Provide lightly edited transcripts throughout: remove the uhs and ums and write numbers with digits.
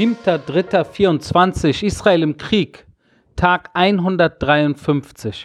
7.3.24, Israel im Krieg, Tag 153.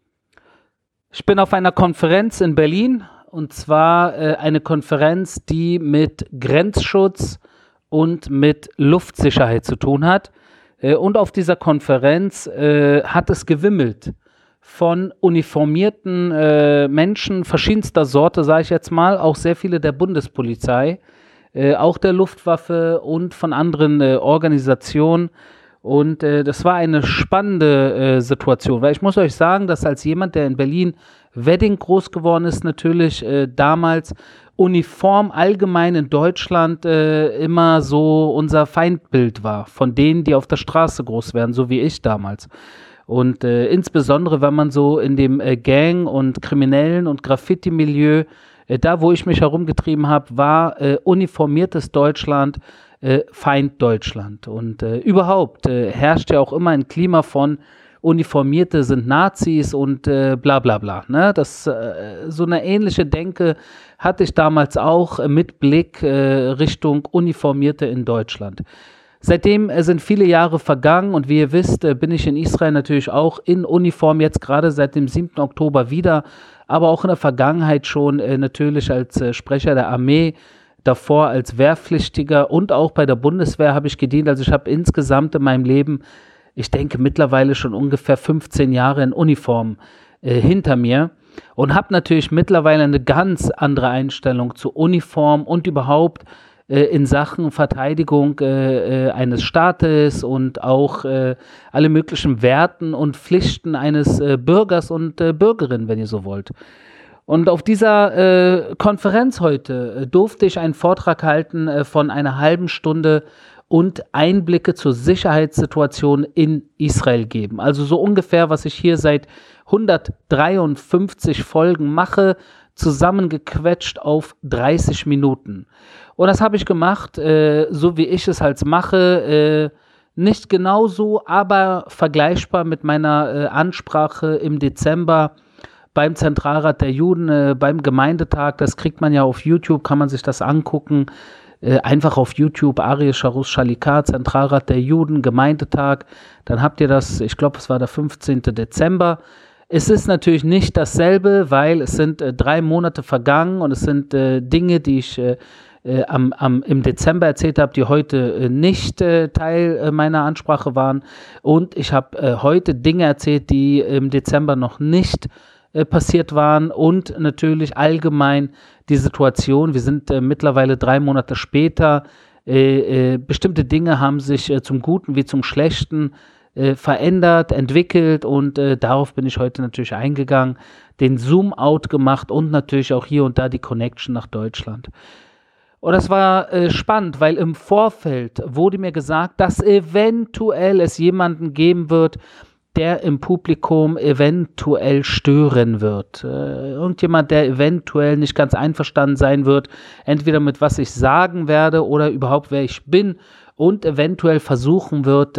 Ich bin auf einer Konferenz in Berlin, und zwar eine Konferenz, die mit Grenzschutz und mit Luftsicherheit zu tun hat. Und auf dieser Konferenz hat es gewimmelt von uniformierten Menschen verschiedenster Sorte, sage ich jetzt mal, auch sehr viele der Bundespolizei, auch der Luftwaffe und von anderen Organisationen. Und das war eine spannende Situation, weil ich muss euch sagen, dass als jemand, der in Berlin-Wedding groß geworden ist, natürlich damals Uniform allgemein in Deutschland immer so unser Feindbild war, von denen, die auf der Straße groß werden, so wie ich damals. Und insbesondere, wenn man so in dem Gang- und Kriminellen- und Graffiti-Milieu, da wo ich mich herumgetrieben habe, war uniformiertes Deutschland, Feind Deutschland. Und überhaupt herrscht ja auch immer ein Klima von Uniformierte sind Nazis und bla bla bla. Ne? So eine ähnliche Denke hatte ich damals auch mit Blick Richtung Uniformierte in Deutschland. Seitdem sind viele Jahre vergangen und wie ihr wisst, bin ich in Israel natürlich auch in Uniform, jetzt gerade seit dem 7. Oktober wieder, aber auch in der Vergangenheit schon natürlich als Sprecher der Armee, davor als Wehrpflichtiger und auch bei der Bundeswehr habe ich gedient. Also ich habe insgesamt in meinem Leben, ich denke mittlerweile schon ungefähr 15 Jahre in Uniform hinter mir und habe natürlich mittlerweile eine ganz andere Einstellung zu Uniform und überhaupt in Sachen Verteidigung eines Staates und auch alle möglichen Werten und Pflichten eines Bürgers und Bürgerin, wenn ihr so wollt. Und auf dieser Konferenz heute durfte ich einen Vortrag halten von einer halben Stunde und Einblicke zur Sicherheitssituation in Israel geben. Also so ungefähr, was ich hier seit 153 Folgen mache, zusammengequetscht auf 30 Minuten. Und das habe ich gemacht, so wie ich es halt mache, nicht genauso, aber vergleichbar mit meiner Ansprache im Dezember beim Zentralrat der Juden, beim Gemeindetag. Das kriegt man ja auf YouTube, kann man sich das angucken. Einfach auf YouTube, Aryeh Sharus Shalikar, Zentralrat der Juden, Gemeindetag. Dann habt ihr das, ich glaube, es war der 15. Dezember. Es ist natürlich nicht dasselbe, weil es sind 3 Monate vergangen und es sind Dinge, die ich im Dezember erzählt habe, die heute nicht Teil meiner Ansprache waren. Und ich habe heute Dinge erzählt, die im Dezember noch nicht passiert waren und natürlich allgemein die Situation. Wir sind mittlerweile 3 Monate später. Bestimmte Dinge haben sich zum Guten wie zum Schlechten verändert, entwickelt und darauf bin ich heute natürlich eingegangen, den Zoom-out gemacht und natürlich auch hier und da die Connection nach Deutschland. Und das war spannend, weil im Vorfeld wurde mir gesagt, dass eventuell es jemanden geben wird, der im Publikum eventuell stören wird. Irgendjemand, der eventuell nicht ganz einverstanden sein wird, entweder mit was ich sagen werde oder überhaupt wer ich bin und eventuell versuchen wird,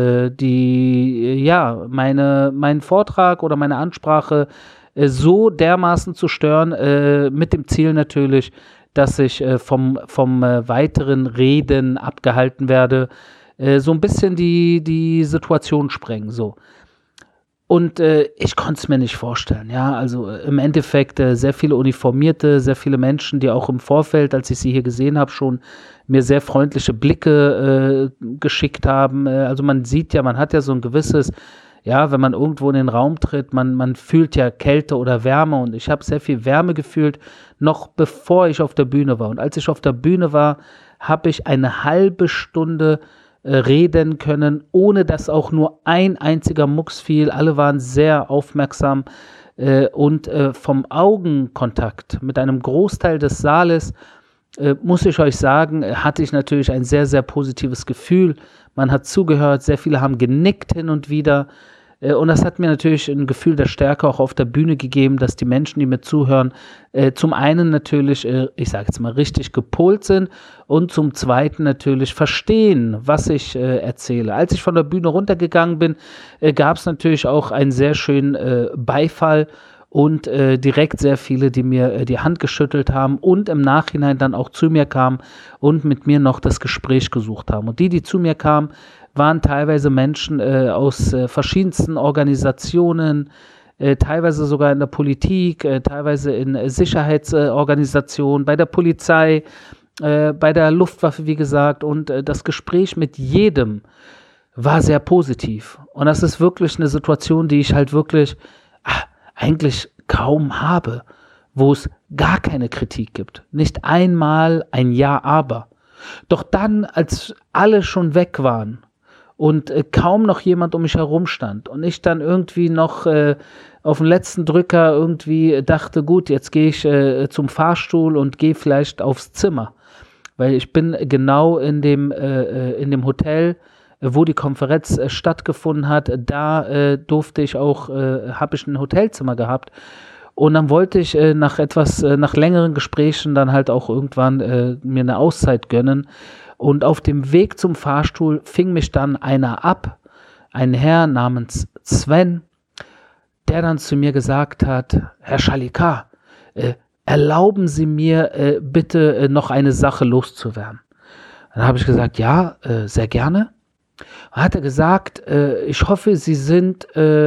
meinen Vortrag oder meine Ansprache so dermaßen zu stören, mit dem Ziel natürlich, dass ich vom weiteren Reden abgehalten werde, so ein bisschen die Situation sprengen, so. Und ich konnte es mir nicht vorstellen, ja, also im Endeffekt sehr viele Uniformierte, sehr viele Menschen, die auch im Vorfeld, als ich sie hier gesehen habe, schon mir sehr freundliche Blicke geschickt haben. Also man sieht ja, man hat ja so ein gewisses, ja, wenn man irgendwo in den Raum tritt, man fühlt ja Kälte oder Wärme und ich habe sehr viel Wärme gefühlt, noch bevor ich auf der Bühne war. Und als ich auf der Bühne war, habe ich eine halbe Stunde reden können, ohne dass auch nur ein einziger Mucks fiel. Alle waren sehr aufmerksam und vom Augenkontakt mit einem Großteil des Saales, muss ich euch sagen, hatte ich natürlich ein sehr, sehr positives Gefühl. Man hat zugehört, sehr viele haben genickt hin und wieder. Und das hat mir natürlich ein Gefühl der Stärke auch auf der Bühne gegeben, dass die Menschen, die mir zuhören, zum einen natürlich, ich sage jetzt mal, richtig gepolt sind und zum zweiten natürlich verstehen, was ich erzähle. Als ich von der Bühne runtergegangen bin, gab es natürlich auch einen sehr schönen Beifall und direkt sehr viele, die mir die Hand geschüttelt haben und im Nachhinein dann auch zu mir kamen und mit mir noch das Gespräch gesucht haben. Und die zu mir kamen, waren teilweise Menschen aus verschiedensten Organisationen, teilweise sogar in der Politik, teilweise in Sicherheitsorganisationen, bei der Polizei, bei der Luftwaffe, wie gesagt. Und das Gespräch mit jedem war sehr positiv. Und das ist wirklich eine Situation, die ich halt wirklich eigentlich kaum habe, wo es gar keine Kritik gibt. Nicht einmal ein Ja, aber. Doch dann, als alle schon weg waren und kaum noch jemand um mich herum stand und ich dann irgendwie noch auf den letzten Drücker irgendwie dachte, gut, jetzt gehe ich zum Fahrstuhl und gehe vielleicht aufs Zimmer, weil ich bin genau in dem Hotel, wo die Konferenz stattgefunden hat, da durfte ich auch, habe ich ein Hotelzimmer gehabt. Und dann wollte ich nach längeren Gesprächen dann halt auch irgendwann mir eine Auszeit gönnen. Und auf dem Weg zum Fahrstuhl fing mich dann einer ab, ein Herr namens Sven, der dann zu mir gesagt hat, Herr Shalikar, erlauben Sie mir bitte noch eine Sache loszuwerden. Dann habe ich gesagt, ja, sehr gerne. Dann hat er gesagt, ich hoffe, Sie sind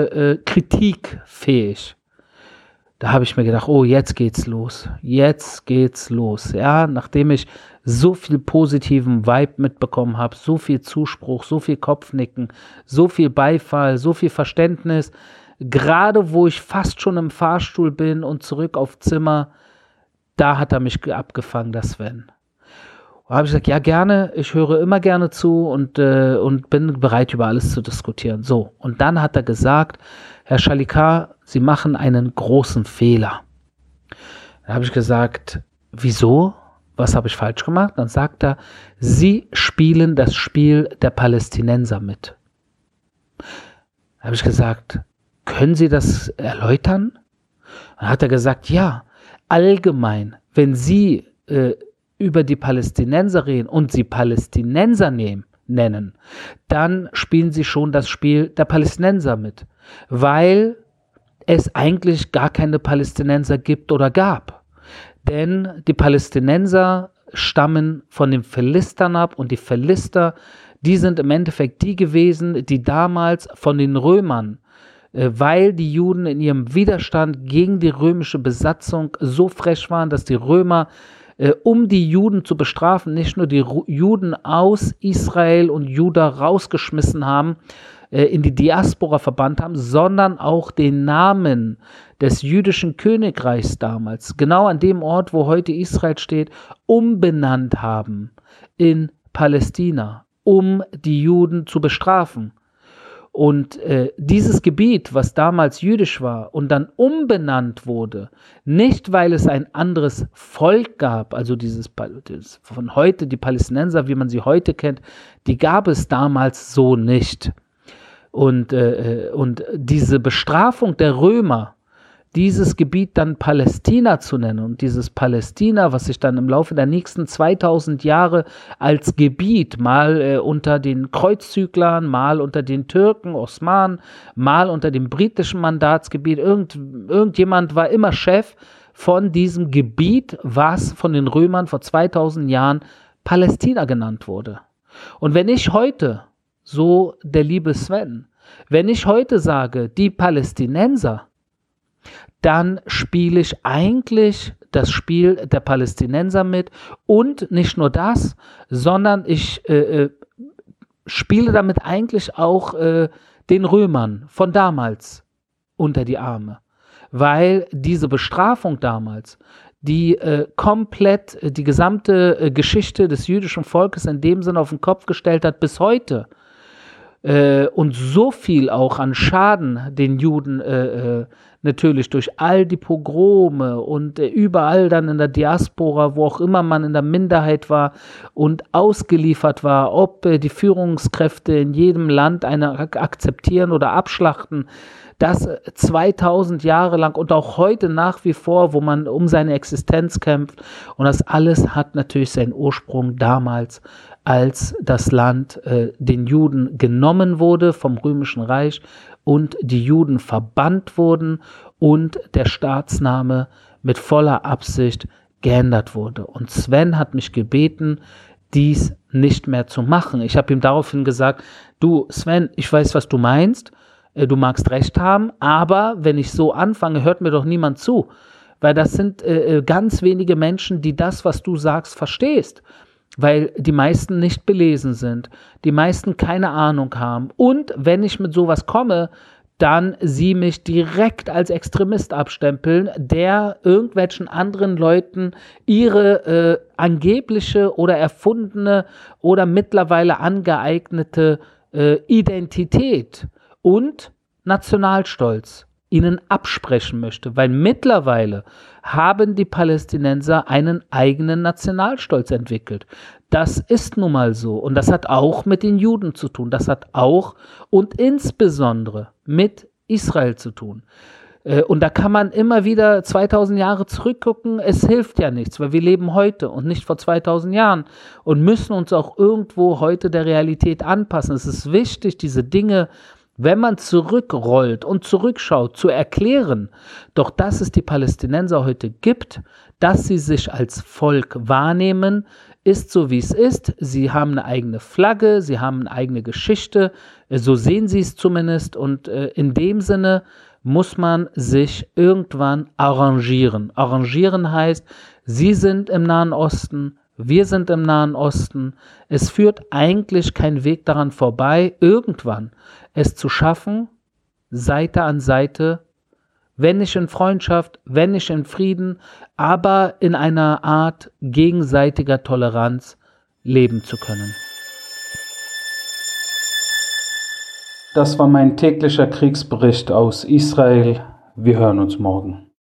kritikfähig. Da habe ich mir gedacht, oh, jetzt geht's los. Jetzt geht's los. Ja, nachdem ich so viel positiven Vibe mitbekommen habe, so viel Zuspruch, so viel Kopfnicken, so viel Beifall, so viel Verständnis, gerade wo ich fast schon im Fahrstuhl bin und zurück auf Zimmer, da hat er mich abgefangen, der Sven. Da habe ich gesagt, ja gerne, ich höre immer gerne zu und bin bereit, über alles zu diskutieren. So, und dann hat er gesagt, Herr Shalikar, Sie machen einen großen Fehler. Dann habe ich gesagt, wieso? Was habe ich falsch gemacht? Dann sagt er, Sie spielen das Spiel der Palästinenser mit. Dann habe ich gesagt, können Sie das erläutern? Dann hat er gesagt, ja, allgemein, wenn Sie über die Palästinenser reden und sie Palästinenser nennen, dann spielen sie schon das Spiel der Palästinenser mit, weil es eigentlich gar keine Palästinenser gibt oder gab. Denn die Palästinenser stammen von den Philistern ab und die Philister, die sind im Endeffekt die gewesen, die damals von den Römern, weil die Juden in ihrem Widerstand gegen die römische Besatzung so frech waren, dass die Römer um die Juden zu bestrafen, nicht nur die Juden aus Israel und Juda rausgeschmissen haben, in die Diaspora verbannt haben, sondern auch den Namen des jüdischen Königreichs damals, genau an dem Ort, wo heute Israel steht, umbenannt haben in Palästina, um die Juden zu bestrafen. Und dieses Gebiet, was damals jüdisch war und dann umbenannt wurde, nicht weil es ein anderes Volk gab, also dieses von heute, die Palästinenser, wie man sie heute kennt, die gab es damals so nicht. Und diese Bestrafung der Römer, dieses Gebiet dann Palästina zu nennen und dieses Palästina, was sich dann im Laufe der nächsten 2000 Jahre als Gebiet mal unter den Kreuzzüglern, mal unter den Türken, Osmanen, mal unter dem britischen Mandatsgebiet, irgendjemand war immer Chef von diesem Gebiet, was von den Römern vor 2000 Jahren Palästina genannt wurde. Und wenn ich heute, so der liebe Sven, wenn ich heute sage, die Palästinenser, dann spiele ich eigentlich das Spiel der Palästinenser mit und nicht nur das, sondern ich spiele damit eigentlich auch den Römern von damals unter die Arme, weil diese Bestrafung damals, die komplett die gesamte Geschichte des jüdischen Volkes in dem Sinne auf den Kopf gestellt hat bis heute und so viel auch an Schaden den Juden natürlich durch all die Pogrome und überall dann in der Diaspora, wo auch immer man in der Minderheit war und ausgeliefert war, ob die Führungskräfte in jedem Land eine akzeptieren oder abschlachten, das 2000 Jahre lang und auch heute nach wie vor, wo man um seine Existenz kämpft. Und das alles hat natürlich seinen Ursprung damals, als das Land den Juden genommen wurde vom Römischen Reich und die Juden verbannt wurden und der Staatsname mit voller Absicht geändert wurde. Und Sven hat mich gebeten, dies nicht mehr zu machen. Ich habe ihm daraufhin gesagt, du Sven, ich weiß, was du meinst, du magst recht haben, aber wenn ich so anfange, hört mir doch niemand zu, weil das sind ganz wenige Menschen, die das, was du sagst, verstehst, weil die meisten nicht belesen sind, die meisten keine Ahnung haben und wenn ich mit sowas komme, dann sie mich direkt als Extremist abstempeln, der irgendwelchen anderen Leuten ihre angebliche oder erfundene oder mittlerweile angeeignete Identität und Nationalstolz ihnen absprechen möchte, weil mittlerweile haben die Palästinenser einen eigenen Nationalstolz entwickelt. Das ist nun mal so und das hat auch mit den Juden zu tun, das hat auch und insbesondere mit Israel zu tun. Und da kann man immer wieder 2000 Jahre zurückgucken, es hilft ja nichts, weil wir leben heute und nicht vor 2000 Jahren und müssen uns auch irgendwo heute der Realität anpassen. Es ist wichtig, diese Dinge, wenn man zurückrollt und zurückschaut, zu erklären, doch dass es die Palästinenser heute gibt, dass sie sich als Volk wahrnehmen, ist so wie es ist. Sie haben eine eigene Flagge, sie haben eine eigene Geschichte, so sehen sie es zumindest und in dem Sinne muss man sich irgendwann arrangieren. Arrangieren heißt, sie sind im Nahen Osten, wir sind im Nahen Osten. Es führt eigentlich kein Weg daran vorbei, irgendwann es zu schaffen, Seite an Seite, wenn nicht in Freundschaft, wenn nicht in Frieden, aber in einer Art gegenseitiger Toleranz leben zu können. Das war mein täglicher Kriegsbericht aus Israel. Wir hören uns morgen.